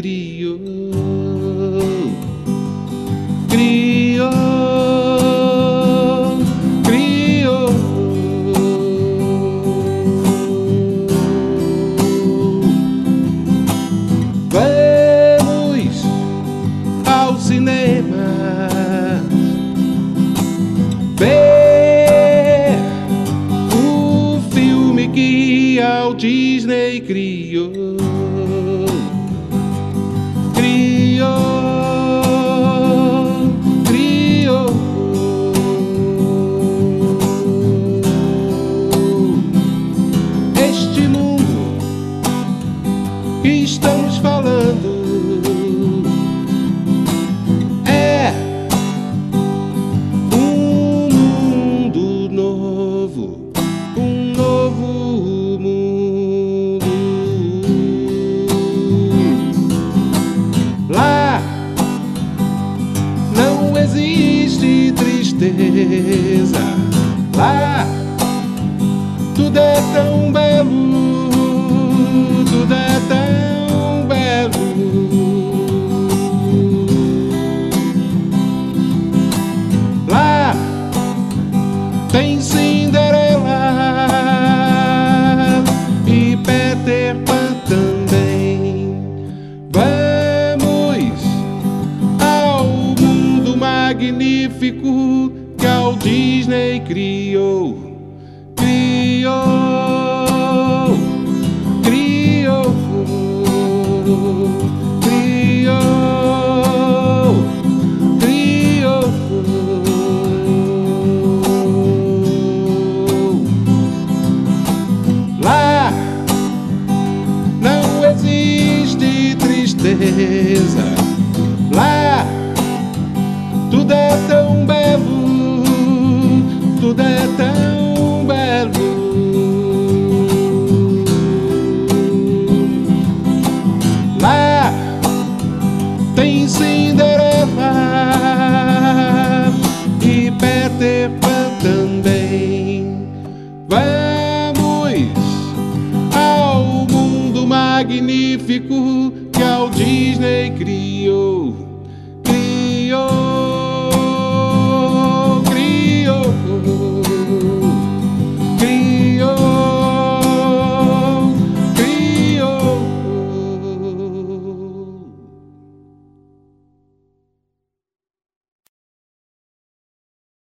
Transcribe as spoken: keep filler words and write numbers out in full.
criou, criou, criou. Vamos ao cinema ver o filme que a Disney criou, criou, criou. Este mundo que estamos falando é um mundo novo, um novo mundo. Lá não existe tristeza, lá tudo é tão belo, tudo é tão belo. Lá tem Cinderela e Peter Pan também. Vamos ao mundo magnífico que a Disney criou, criou, criou, criou, criou. Lá não existe tristeza, lá tudo é tão belo, tudo é tão belo. Lá tem Cinderela e Peter Pan também. Vamos ao mundo magnífico que a Disney criou.